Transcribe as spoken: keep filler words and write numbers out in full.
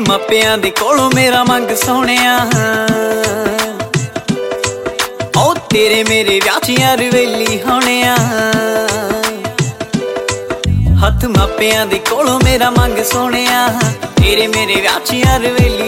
मापियां दे कोलों मेरा मंग सोहणिया ओ तेरे मेरे व्याचियां रवेली होणिया हथ मापियां दे कोलों मेरा मंग सोहणिया तेरे मेरे व्याचियां रवेली